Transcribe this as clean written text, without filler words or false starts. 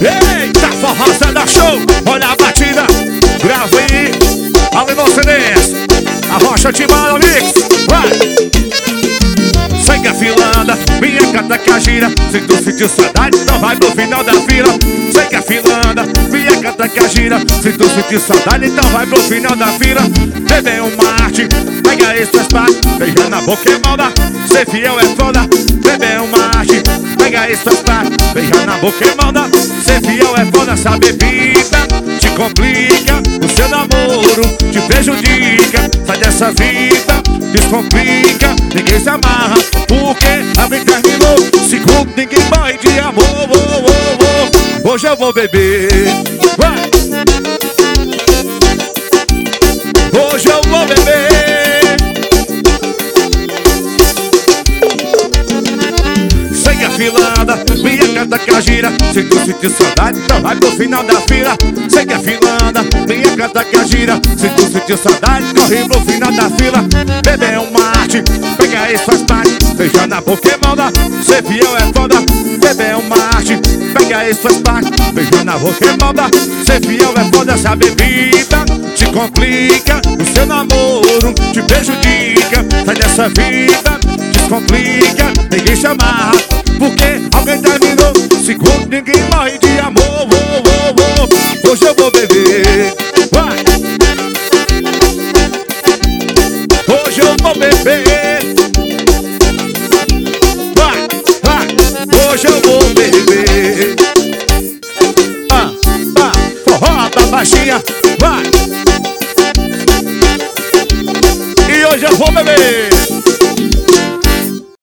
Eita, forrozada show, olha a batida. Grava aí, além do CDs. A rocha te manda mix, vai. Segue a filanda, minha cataca gira. Se tu sentiu saudade, não vai pro final da fila. Segue a filanda, minha cataca gira. Se tu sentiu saudade, então vai pro final da fila. Bebê um mate, pega essas partes, beija na boca e manda. Ser fiel é foda. Bebê um mate, pega essas partes, beija na boca e manda. Ser fiel é foda, essa bebida te complica. O seu namoro te prejudica. Sai dessa vida, descomplica. Ninguém se amarra, porque a vida terminou. Segundo, ninguém morre de amor. Hoje eu vou beber, vai. Hoje eu vou beber. Segue a filanda, minha cataca gira. Se tu sentir saudade, então vai pro final da fila. Segue a filanda, minha cataca gira. Se tu sentir saudade, corre pro final da fila. Beber um mate, pega aí suas partes, beija na boca e manda. Ser fiel é foda. Beber um mate, pega aí suas partes, beija na boca e manda. Ser fiel é foda, essa bebida te complica. O seu namoro te prejudica. Sai dessa vida, descomplica. Ninguém se amarra, porque alguém terminou. Segundo, ninguém morre de amor. Hoje eu vou beber, vai. Hoje eu vou beber, vai. Hoje eu vou beber. Forró da baixinha, vai. E hoje eu vou beber.